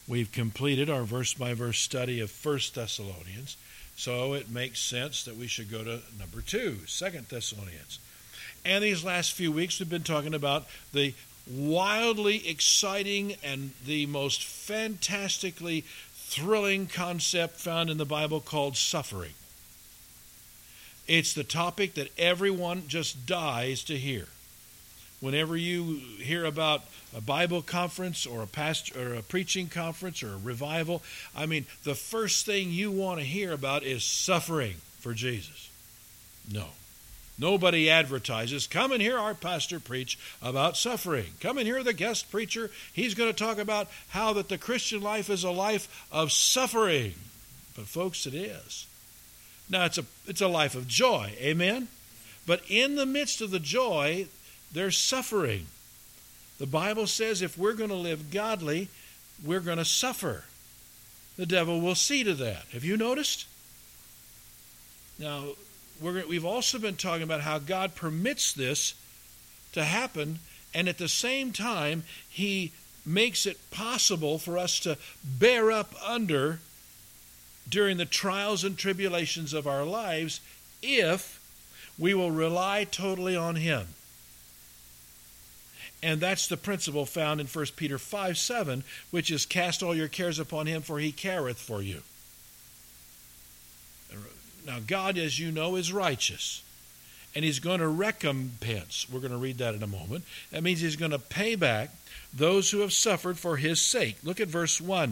We've completed our verse-by-verse study of 1 Thessalonians, so it makes sense that we should go to number 2, 2 Thessalonians. And these last few weeks we've been talking about the wildly exciting and the most fantastically thrilling concept found in the Bible called suffering. It's the topic that everyone just dies to hear. Whenever you hear about a Bible conference or a preaching conference or a revival, the first thing you want to hear about is suffering for Jesus. No. Nobody advertises, come and hear our pastor preach about suffering. Come and hear the guest preacher. He's going to talk about how that the Christian life is a life of suffering. But folks, it is. Now, it's a life of joy, amen? But in the midst of the joy, there's suffering. The Bible says if we're going to live godly, we're going to suffer. The devil will see to that. Have you noticed? Now, we've also been talking about how God permits this to happen, and at the same time, He makes it possible for us to bear up under during the trials and tribulations of our lives if we will rely totally on Him. And that's the principle found in 1 Peter 5:7, which is cast all your cares upon Him, for He careth for you. Now, God, as you know, is righteous, and He's going to recompense. We're going to read that in a moment. That means He's going to pay back those who have suffered for His sake. Look at verse 1.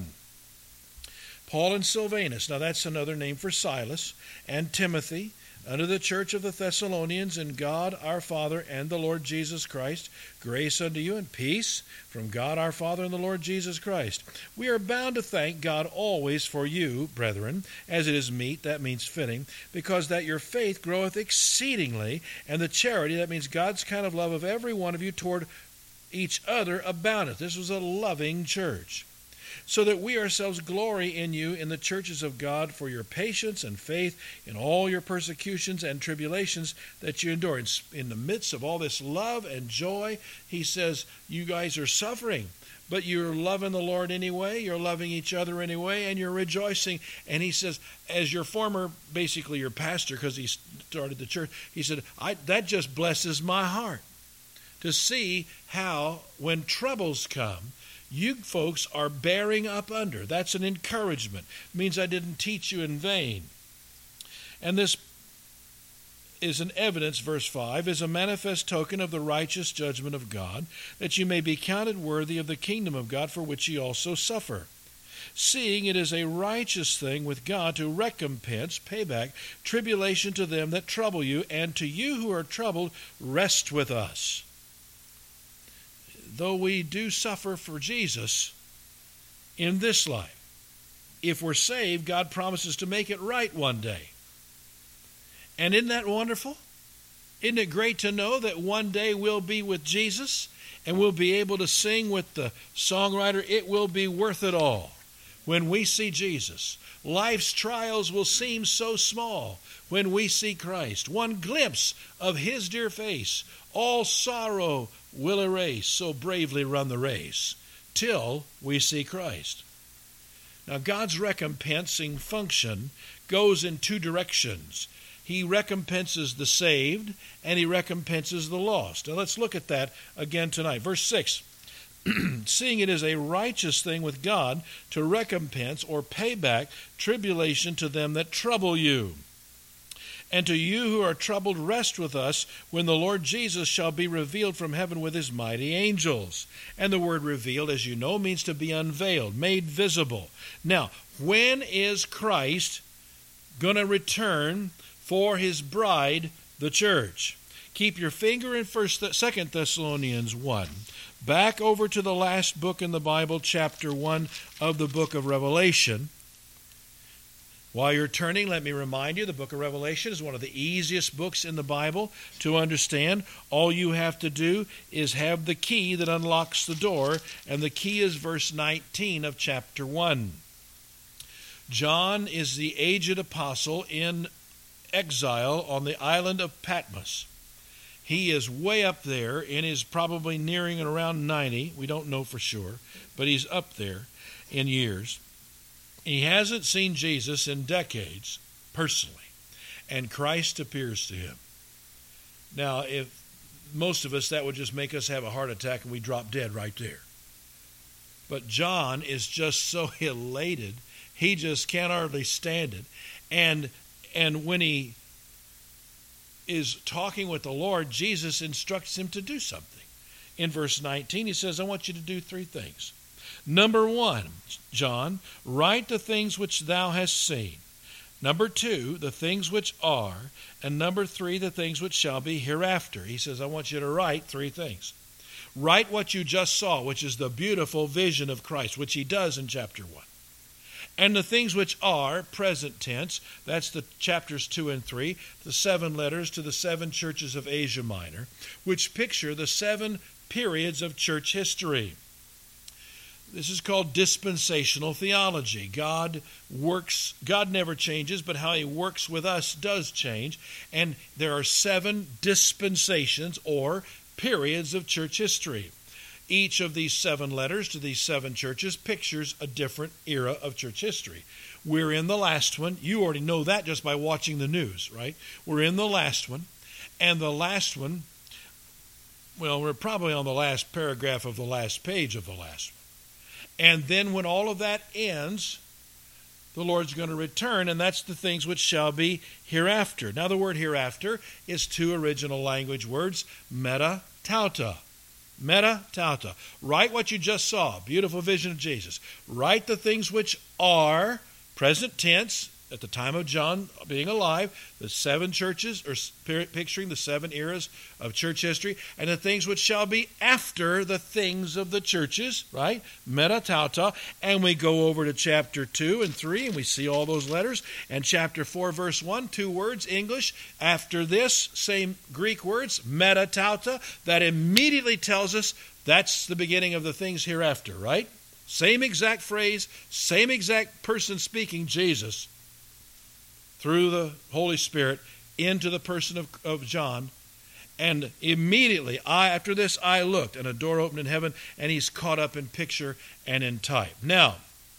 Paul and Silvanus, now that's another name for Silas, and Timothy, unto the church of the Thessalonians, in God our Father and the Lord Jesus Christ, grace unto you and peace from God our Father and the Lord Jesus Christ. We are bound to thank God always for you, brethren, as it is meet, that means fitting, because that your faith groweth exceedingly, and the charity, that means God's kind of love of every one of you toward each other, aboundeth. This was a loving church. So that we ourselves glory in you in the churches of God for your patience and faith in all your persecutions and tribulations that you endure. In the midst of all this love and joy, he says, you guys are suffering, but you're loving the Lord anyway, you're loving each other anyway, and you're rejoicing. And he says, as your pastor, because he started the church, he said, that just blesses my heart to see how when troubles come, you folks are bearing up under. That's an encouragement. It means I didn't teach you in vain. And this is an evidence, verse 5, is a manifest token of the righteous judgment of God, that you may be counted worthy of the kingdom of God, for which ye also suffer. Seeing it is a righteous thing with God to recompense, pay back, tribulation to them that trouble you, and to you who are troubled, rest with us. Though we do suffer for Jesus in this life, if we're saved, God promises to make it right one day. And isn't that wonderful? Isn't it great to know that one day we'll be with Jesus and we'll be able to sing with the songwriter, it will be worth it all when we see Jesus. Life's trials will seem so small when we see Christ. One glimpse of His dear face, all sorrow will erase, so bravely run the race, till we see Christ. Now, God's recompensing function goes in two directions. He recompenses the saved, and He recompenses the lost. Now, let's look at that again tonight. Verse 6, seeing it is a righteous thing with God to recompense or pay back tribulation to them that trouble you. And to you who are troubled, rest with us when the Lord Jesus shall be revealed from heaven with His mighty angels. And the word revealed, as you know, means to be unveiled, made visible. Now, when is Christ going to return for His bride, the church? Keep your finger in 2 Thessalonians 1. Back over to the last book in the Bible, chapter 1 of the book of Revelation. While you're turning, let me remind you, the book of Revelation is one of the easiest books in the Bible to understand. All you have to do is have the key that unlocks the door, and the key is verse 19 of chapter 1. John is the aged apostle in exile on the island of Patmos. He is way up there and is probably nearing around 90. We don't know for sure, but he's up there in years. He hasn't seen Jesus in decades, personally, and Christ appears to him. Now, if most of us, that would just make us have a heart attack and we drop dead right there. But John is just so elated, he just can't hardly stand it. And when he is talking with the Lord, Jesus instructs him to do something. In verse 19, he says, I want you to do 3 things. Number 1, John, write the things which thou hast seen. Number 2, the things which are. And number 3, the things which shall be hereafter. He says, I want you to write 3 things. Write what you just saw, which is the beautiful vision of Christ, which he does in chapter 1. And the things which are, present tense, that's the chapters 2 and 3, the 7 letters to the 7 churches of Asia Minor, which picture the 7 periods of church history. This is called dispensational theology. God never changes, but how he works with us does change. And there are 7 dispensations or periods of church history. Each of these 7 letters to these 7 churches pictures a different era of church history. We're in the last one. You already know that just by watching the news, right? We're in the last one. And the last one, well, we're probably on the last paragraph of the last page of the last one. And then when all of that ends, the Lord's going to return, and that's the things which shall be hereafter. Now, the word hereafter is 2 original language words, meta, tauta. Meta, tauta. Write what you just saw, beautiful vision of Jesus. Write the things which are, present tense, at the time of John being alive, the 7 churches, or picturing the 7 eras of church history, and the things which shall be after the things of the churches, right? Meta, tauta. And we go over to chapter 2 and 3, and we see all those letters. And chapter 4, verse 1, 2 words, English. After this, same Greek words, meta, tauta. That immediately tells us that's the beginning of the things hereafter, right? Same exact phrase, same exact person speaking, Jesus, through the Holy Spirit into the person of John. And immediately, after this, I looked, and a door opened in heaven, and he's caught up in picture and in type. Now,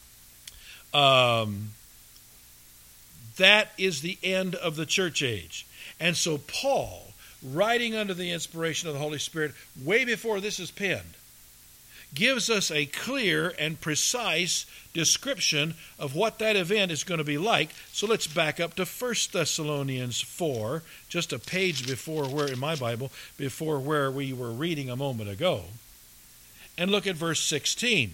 that is the end of the church age. And so Paul, writing under the inspiration of the Holy Spirit, way before this is penned, gives us a clear and precise description of what that event is going to be like. So let's back up to 1 Thessalonians 4, just a page before where in my Bible, before where we were reading a moment ago. And look at verse 16.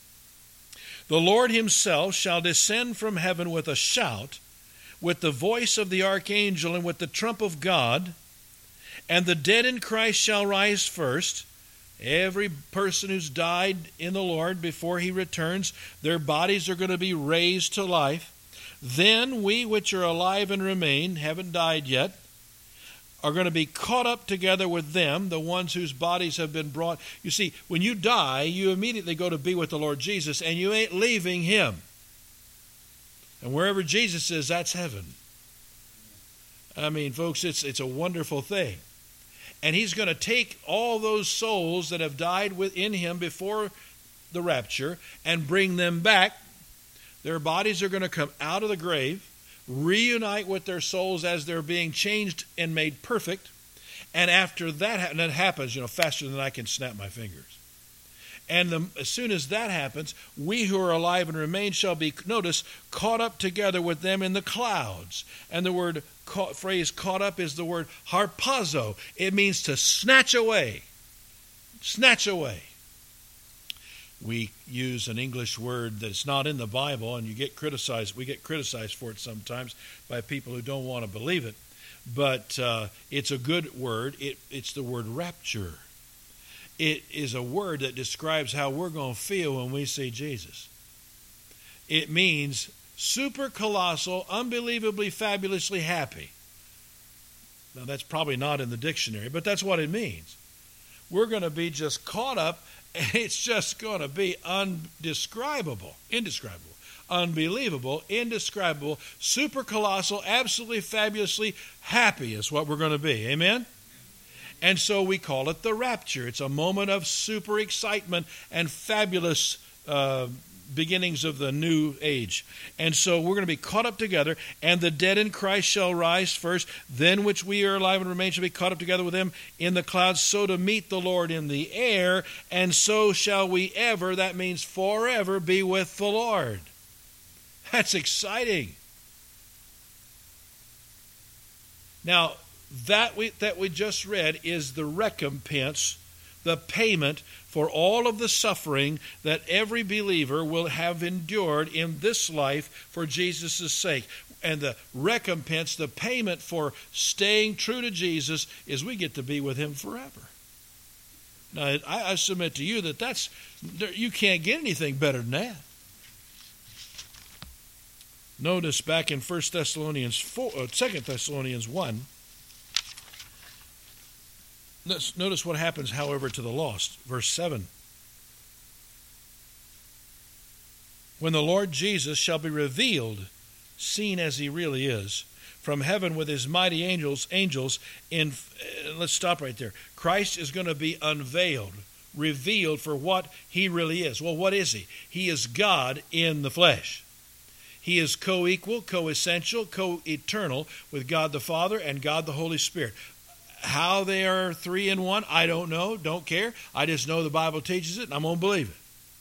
The Lord himself shall descend from heaven with a shout, with the voice of the archangel, and with the trump of God, and the dead in Christ shall rise first. Every person who's died in the Lord before he returns, their bodies are going to be raised to life. Then we which are alive and remain, haven't died yet, are going to be caught up together with them, the ones whose bodies have been brought. You see, when you die, you immediately go to be with the Lord Jesus, and you ain't leaving him. And wherever Jesus is, that's heaven. I mean, folks, it's a wonderful thing. And he's going to take all those souls that have died within him before the rapture and bring them back. Their bodies are going to come out of the grave, reunite with their souls as they're being changed and made perfect. And after that, and that happens, faster than I can snap my fingers. And as soon as that happens, we who are alive and remain shall be, notice, caught up together with them in the clouds. And the phrase caught up is the word harpazo. It means to snatch away. Snatch away. We use an English word that's not in the Bible, and you get criticized. We get criticized for it sometimes by people who don't want to believe it. But it's a good word. It's the word rapture. It is a word that describes how we're going to feel when we see Jesus. It means super colossal, unbelievably, fabulously happy. Now, that's probably not in the dictionary, but that's what it means. We're going to be just caught up, and it's just going to be indescribable, unbelievable, indescribable, super colossal, absolutely fabulously happy is what we're going to be. Amen? And so we call it the rapture. It's a moment of super excitement and fabulous beginnings of the new age. And so we're going to be caught up together, and the dead in Christ shall rise first, then which we are alive and remain shall be caught up together with them in the clouds, so to meet the Lord in the air, and so shall we ever, that means forever, be with the Lord. That's exciting. Now, that we just read is the recompense, the payment for all of the suffering that every believer will have endured in this life for Jesus' sake. And the recompense, the payment for staying true to Jesus, is we get to be with him forever. Now, I submit to you that you can't get anything better than that. Notice back in 2 Thessalonians 1, notice what happens, however, to the lost. Verse 7. When the Lord Jesus shall be revealed, seen as he really is, from heaven with his mighty angels in, let's stop right there. Christ is going to be unveiled, revealed for what he really is. Well, what is he? He is God in the flesh. He is co-equal, co-essential, co-eternal with God the Father and God the Holy Spirit. How they are three in one, I don't know, don't care. I just know the Bible teaches it, and I'm going to believe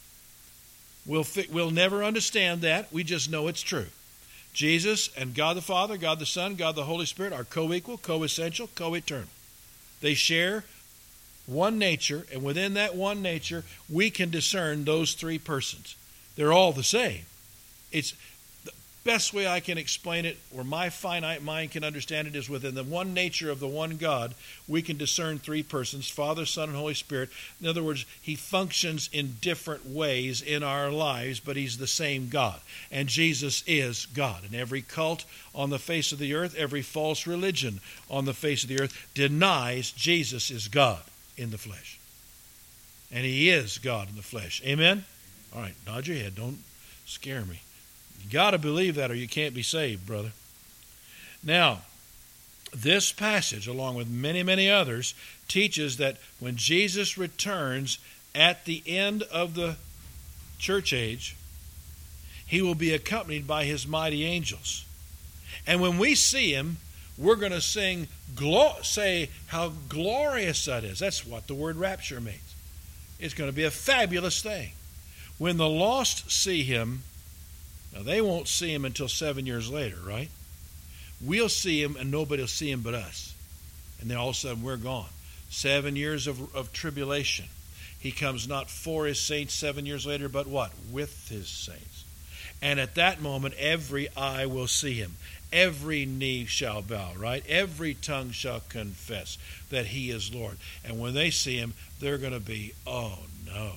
it. We'll never understand that. We just know it's true. Jesus and God the Father, God the Son, God the Holy Spirit are co-equal, co-essential, co-eternal. They share one nature, and within that one nature, we can discern those three persons. They're all the same. It's the best way I can explain it, or my finite mind can understand it, is within the one nature of the one God, we can discern three persons, Father, Son, and Holy Spirit. In other words, he functions in different ways in our lives, but he's the same God. And Jesus is God. And every cult on the face of the earth, every false religion on the face of the earth denies Jesus is God in the flesh. And he is God in the flesh. Amen? All right, nod your head. Don't scare me. You got to believe that or you can't be saved, brother. Now, this passage, along with many, many others, teaches that when Jesus returns at the end of the church age, he will be accompanied by his mighty angels. And when we see him, we're going to say how glorious that is. That's what the word rapture means. It's going to be a fabulous thing. When the lost see him, now they won't see him until 7 years later, right? We'll see him and nobody will see him but us. And then all of a sudden we're gone. 7 years of tribulation. He comes not for his saints 7 years later, but what? With his saints. And at that moment, every eye will see him. Every knee shall bow, right? Every tongue shall confess that he is Lord. And when they see him, they're going to be, oh no.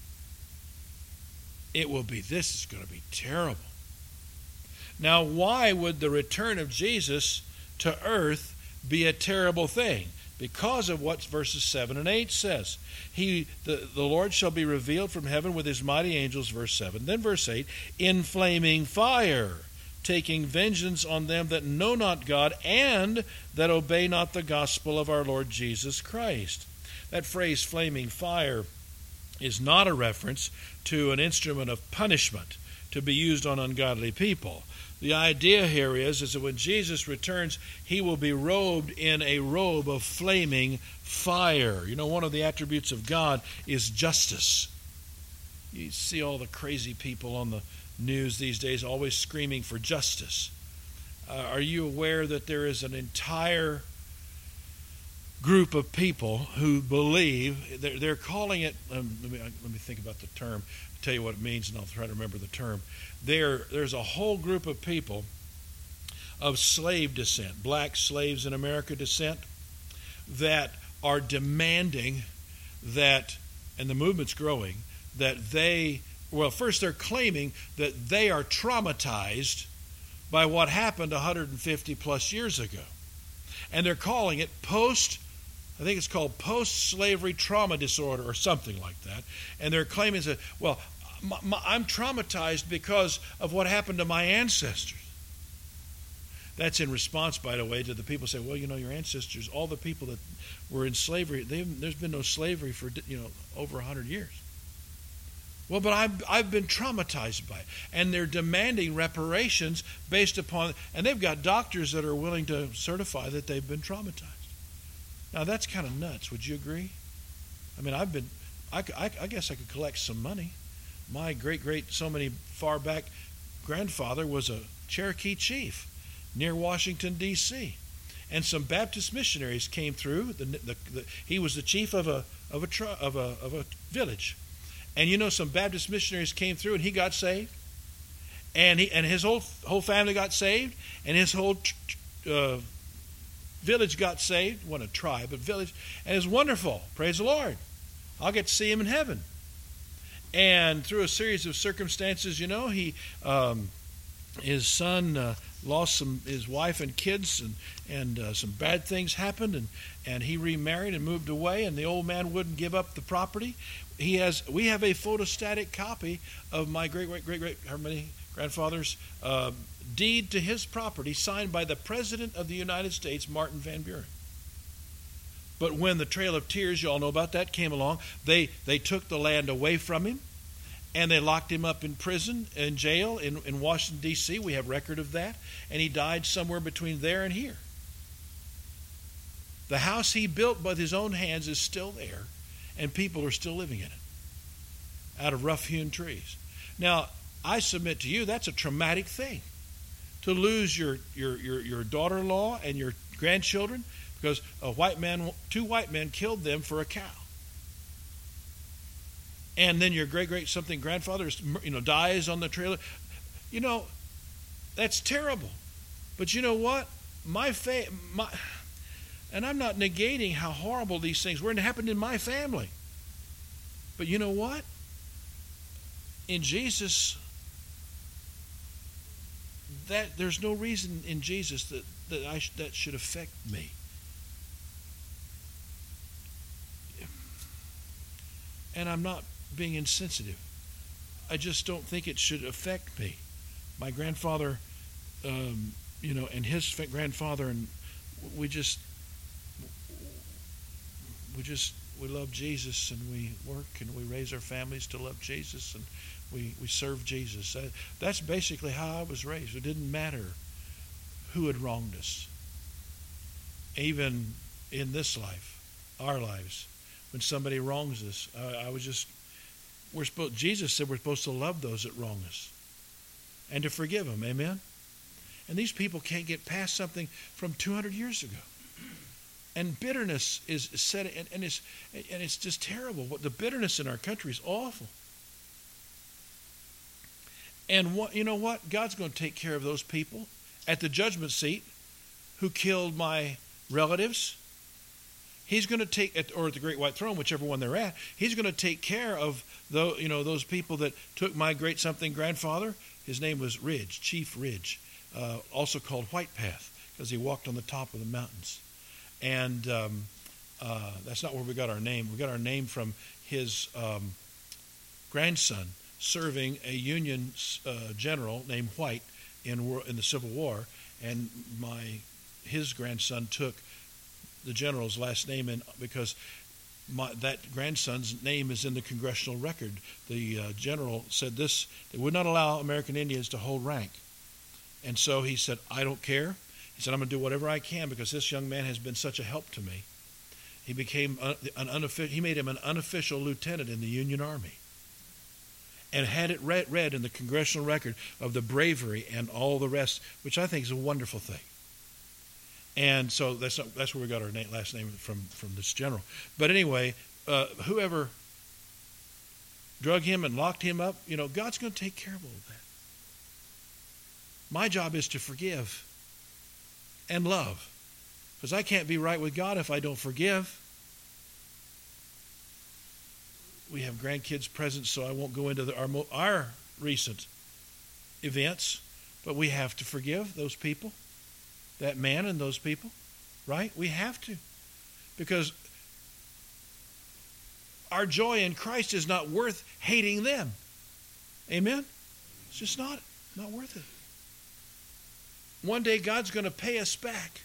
This is going to be terrible. Now, why would the return of Jesus to earth be a terrible thing? Because of what verses 7 and 8 says. The Lord shall be revealed from heaven with his mighty angels, verse 7. Then verse 8, in flaming fire, taking vengeance on them that know not God and that obey not the gospel of our Lord Jesus Christ. That phrase, flaming fire, is not a reference to an instrument of punishment to be used on ungodly people. The idea here is that when Jesus returns, he will be robed in a robe of flaming fire. You know, one of the attributes of God is justice. You see all the crazy people on the news these days always screaming for justice. Are you aware that there is an entire group of people who believe, they're calling it, let me think about the term, tell you what it means, and I'll try to remember the term. There's a whole group of people of slave descent, black slaves in America descent, that are demanding that, and the movement's growing, that first they're claiming that they are traumatized by what happened 150 plus years ago. And they're calling it I think it's called post-slavery trauma disorder or something like that. And they're claiming that, well, I'm traumatized because of what happened to my ancestors. That's in response, by the way, to the people say, well, your ancestors, all the people that were in slavery, there's been no slavery for, over 100 years. Well, but I've been traumatized by it. And they're demanding reparations based upon, and they've got doctors that are willing to certify that they've been traumatized. Now, that's kind of nuts. Would you agree? I mean, I guess I could collect some money. My great, so many far back grandfather was a Cherokee chief near Washington, D.C. And some Baptist missionaries came through. He was the chief of a village. And some Baptist missionaries came through, and he got saved. And his whole family got saved, and his whole village got saved. Wasn't a tribe, but village. And it's wonderful. Praise the Lord. I'll get to see him in heaven. And through a series of circumstances, his son lost his wife and kids, and some bad things happened, and he remarried and moved away, and the old man wouldn't give up the property. We have a photostatic copy of my great-great-great-grandfather's deed to his property, signed by the President of the United States, Martin Van Buren. But when the Trail of Tears, you all know about that, came along, they took the land away from him, and they locked him up in prison, in jail, in Washington, D.C. We have record of that. And he died somewhere between there and here. The house he built with his own hands is still there, and people are still living in it out of rough-hewn trees. Now, I submit to you, that's a traumatic thing, to lose your daughter-in-law and your grandchildren because two white men killed them for a cow. And then your great-great-something grandfather dies on the trailer. That's terrible. But you know what? And I'm not negating how horrible these things were, and it happened in my family. But you know what? In Jesus, there's no reason in Jesus that should affect me. And I'm not being insensitive. I just don't think it should affect me. My grandfather, and his grandfather, and we love Jesus, and we work and we raise our families to love Jesus, and we serve Jesus. That's basically how I was raised. It didn't matter who had wronged us. Even in this life, our lives, when somebody wrongs us, Jesus said we're supposed to love those that wrong us and to forgive them. Amen? And these people can't get past something from 200 years ago. And bitterness is set, and it's just terrible. The bitterness in our country is awful. And you know what? God's going to take care of those people at the judgment seat who killed my relatives. He's going to or at the Great White Throne, whichever one they're at. He's going to take care of those people that took my great something grandfather. His name was Ridge, Chief Ridge, also called White Path, because he walked on the top of the mountains. And that's not where we got our name. We got our name from his grandson serving a Union general named White in the Civil War, and his grandson took the general's last name because that grandson's name is in the congressional record. The general said this: they would not allow American Indians to hold rank, and so he said, "I don't care." He said, "I'm going to do whatever I can because this young man has been such a help to me." He became he made him an unofficial lieutenant in the Union Army, and had it read in the congressional record of the bravery and all the rest, which I think is a wonderful thing. And so that's where we got our last name from this general. But anyway, whoever drug him and locked him up, God's going to take care of all of that. My job is to forgive and love, because I can't be right with God if I don't forgive. We have grandkids present, so I won't go into our recent events, but we have to forgive those people, that man and those people, right? We have to, because our joy in Christ is not worth hating them. Amen? It's just not worth it. one day God's going to pay us back.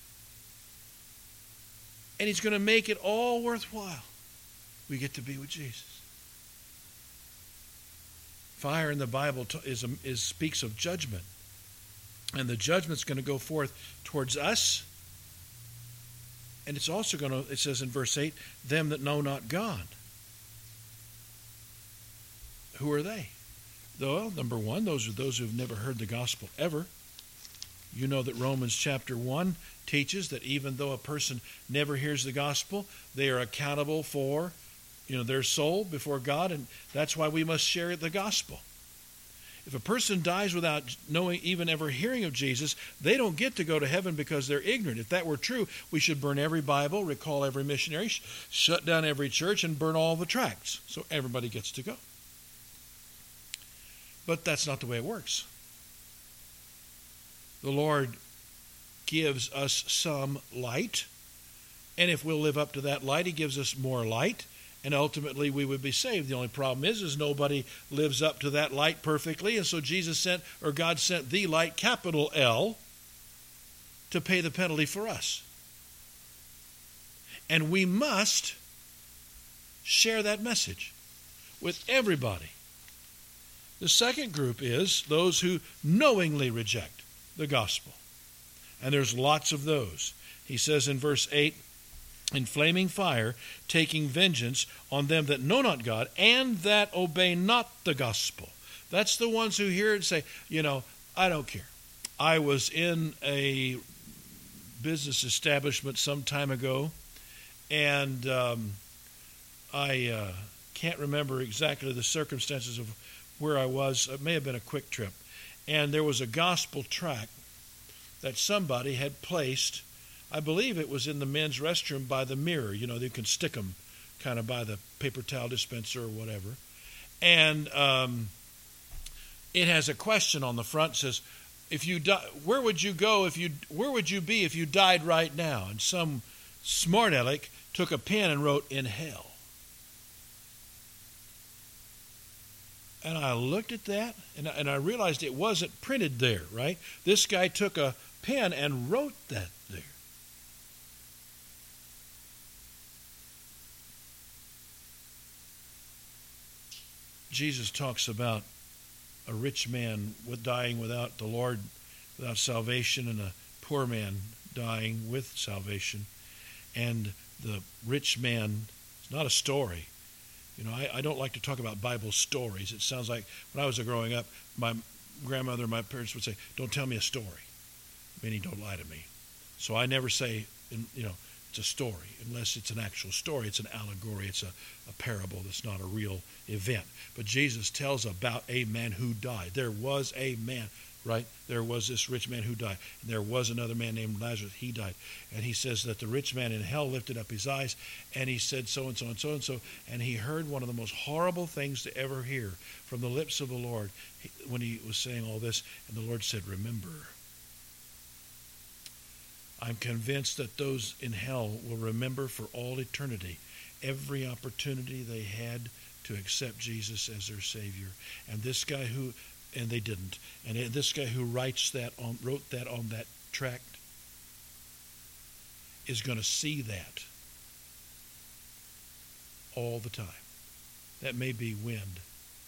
And He's going to make it all worthwhile. We get to be with Jesus. Fire in the Bible speaks of judgment. And the judgment's going to go forth towards us. And it's also going to, it says in verse 8, them that know not God. Who are they? Well, number one, those are those who've never heard the gospel ever. You know that Romans chapter 1 teaches that even though a person never hears the gospel, they are accountable for, their soul before God, and that's why we must share the gospel. If a person dies without knowing, even ever hearing of Jesus, they don't get to go to heaven because they're ignorant. If that were true, we should burn every Bible, recall every missionary, shut down every church, and burn all the tracts so everybody gets to go. But that's not the way it works. The Lord gives us some light, and if we'll live up to that light, He gives us more light, and ultimately we would be saved. The only problem is nobody lives up to that light perfectly, and so God sent the light, capital L, to pay the penalty for us. And we must share that message with everybody. The second group is those who knowingly reject the gospel. And there's lots of those. He says in verse 8, in flaming fire, taking vengeance on them that know not God and that obey not the gospel. That's the ones who hear it and say, I don't care. I was in a business establishment some time ago, and I can't remember exactly the circumstances of where I was. It may have been a quick trip. And there was a gospel tract that somebody had placed, I believe it was in the men's restroom by the mirror. You can stick them kind of by the paper towel dispenser or whatever. And it has a question on the front. It says, if you die, where would you be if you died right now? And some smart aleck took a pen and wrote, in hell. And I looked at that, and I realized it wasn't printed there, right? This guy took a pen and wrote that there. Jesus talks about a rich man dying without the Lord, without salvation, and a poor man dying with salvation. And the rich man, it's not a story. I don't like to talk about Bible stories. It sounds like when I was growing up, my grandmother and my parents would say, don't tell me a story, meaning don't lie to me. So I never say, it's a story, unless it's an actual story. It's an allegory. It's a parable that's not a real event. But Jesus tells about a man who died. There was a man, right? There was this rich man who died. And there was another man named Lazarus. He died. And he says that the rich man in hell lifted up his eyes, and he said so and so and so and so. And he heard one of the most horrible things to ever hear from the lips of the Lord when he was saying all this. And the Lord said, remember. I'm convinced that those in hell will remember for all eternity every opportunity they had to accept Jesus as their Savior. And this guy and they didn't. And this guy who wrote that on that tract is going to see that all the time. That may be wind.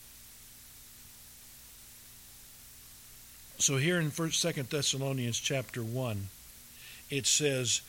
So here in 2 Thessalonians chapter 1, it says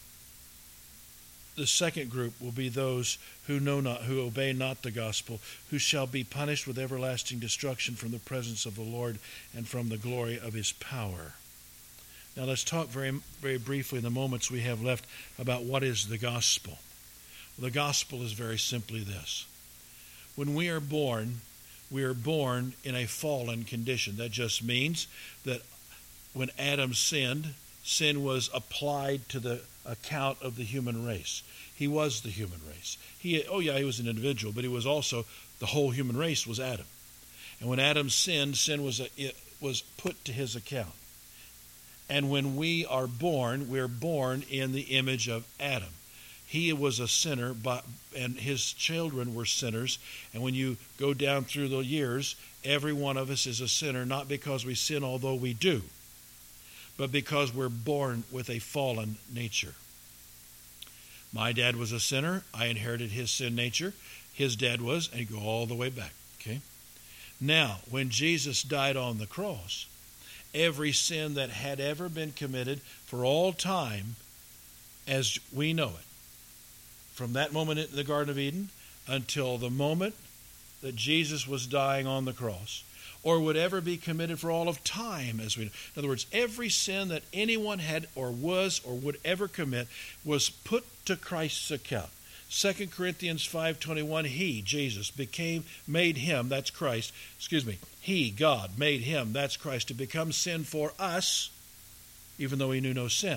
the second group will be those who obey not the gospel, who shall be punished with everlasting destruction from the presence of the Lord and from the glory of His power. Now let's talk very, very briefly in the moments we have left about what is the gospel. The gospel is very simply this. When we are born in a fallen condition. That just means that when Adam sinned, sin was applied to the account of the human race. He was the human race. He was an individual, but he was also, the whole human race was Adam. And when Adam sinned, sin was put to his account. And when we are born, we're born in the image of Adam. He was a sinner, and his children were sinners. And when you go down through the years, every one of us is a sinner, not because we sin, although we do, but because we're born with a fallen nature. My dad was a sinner. I inherited his sin nature. His dad was, and you go all the way back. Okay. Now, when Jesus died on the cross, every sin that had ever been committed for all time, as we know it, from that moment in the Garden of Eden until the moment that Jesus was dying on the cross, or would ever be committed for all of time, as we know. In other words, every sin that anyone had or was or would ever commit was put to Christ's account. 2 Corinthians 5:21, He, Jesus, made Him, that's Christ, He, God, made Him, that's Christ, to become sin for us, even though He knew no sin.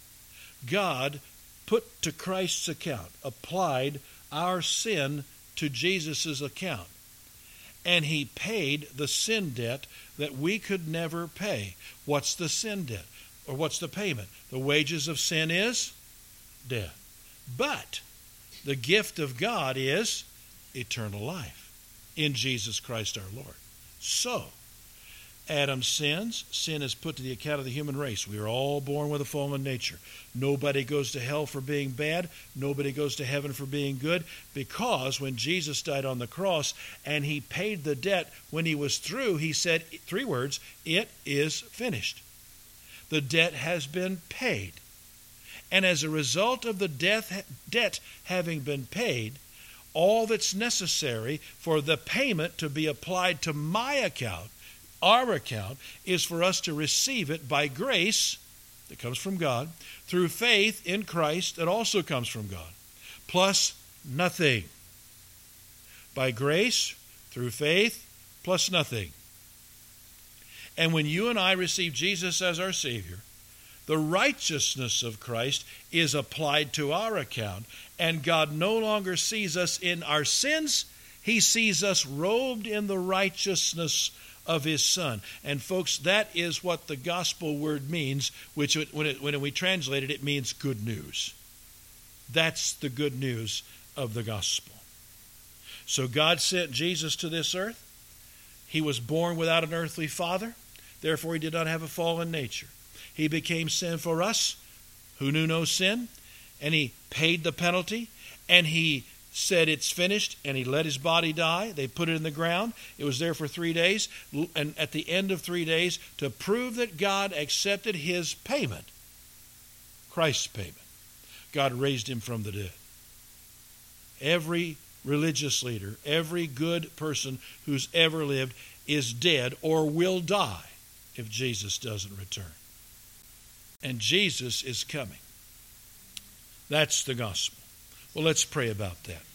God put to Christ's account, applied our sin to Jesus' account. And He paid the sin debt that we could never pay. What's the sin debt? Or what's the payment? The wages of sin is death. But the gift of God is eternal life in Jesus Christ our Lord. So, Adam sins. Sin is put to the account of the human race. We are all born with a fallen nature. Nobody goes to hell for being bad. Nobody goes to heaven for being good, because when Jesus died on the cross and He paid the debt, when He was through, He said 3 words, it is finished. The debt has been paid. And as a result of the debt having been paid, all that's necessary for the payment to be applied to my account, our account, is for us to receive it by grace that comes from God, through faith in Christ that also comes from God, plus nothing. By grace, through faith, plus nothing. And when you and I receive Jesus as our Savior, the righteousness of Christ is applied to our account, and God no longer sees us in our sins. He sees us robed in the righteousness of His Son. And folks, that is what the gospel word means, which when we translate it, it means good news. That's the good news of the gospel. So God sent Jesus to this earth. He was born without an earthly father. Therefore, He did not have a fallen nature. He became sin for us who knew no sin, and He paid the penalty, and He said it's finished, and He let His body die. They put it in the ground. It was there for 3 days, and at the end of 3 days, to prove that God accepted His payment, Christ's payment, God raised Him from the dead. Every religious leader, every good person who's ever lived is dead or will die if Jesus doesn't return. And Jesus is coming. That's the gospel. Well, let's pray about that.